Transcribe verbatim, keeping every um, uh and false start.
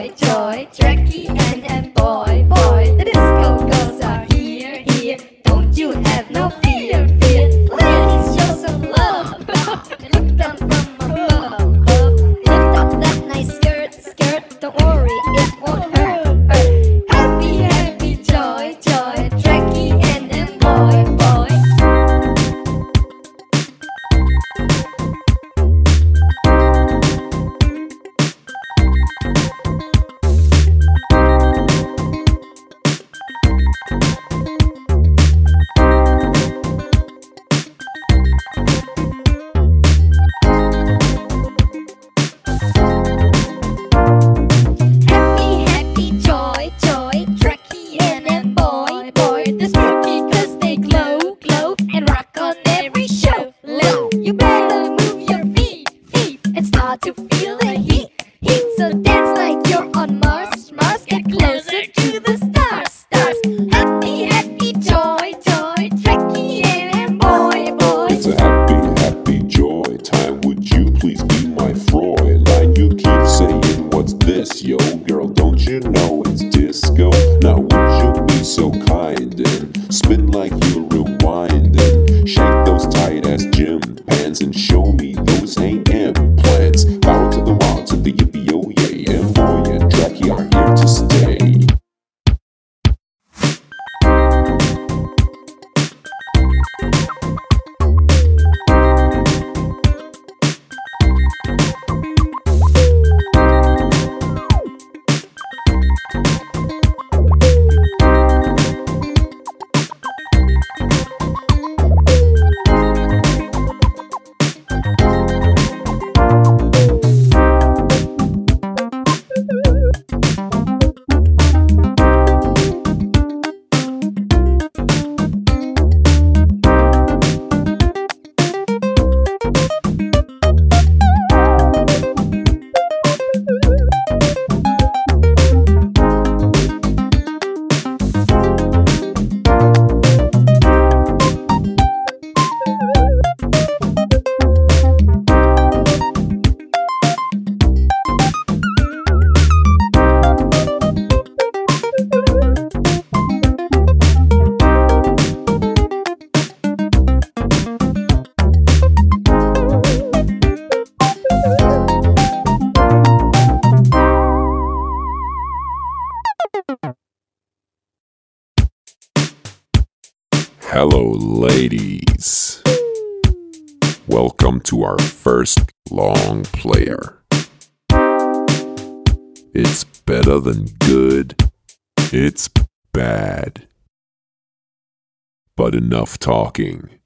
joy, joy, Jackie and and boy, boy. The disco girls are here, here. Don't you have no fear, fear. Ladies, show some love. Look down from above, above. Lift up that nice skirt, skirt. Don't worry, it won't hurt, hurt. Happy, happy, joy, joy, Jackie and and boy, boy. Happy, happy, joy, joy, Jackie and and boy, boy. The spooky 'cause they glow, glow, and rock on every show. Low, you better move your feet, feet, and start to feel the heat, heat. So dance like you're on Mars, Mars. Get closer to the stars, stars. Happy, happy, joy, joy, Jackie and and boy, boy. It's a happy, happy joy time. Would you please be my Fräulein? You keep saying, what's this, yo? Girl, don't you know it's disco? Now would you be so kind and spin like you're rewinding? Shake those tight-ass gym pants and show me those ain't implants. Bow to the wall, to the yippee-oh-yay. And boy and Jackie are here to stay. Hello, ladies. Welcome to our first long player. It's better than good. It's bad. But enough talking.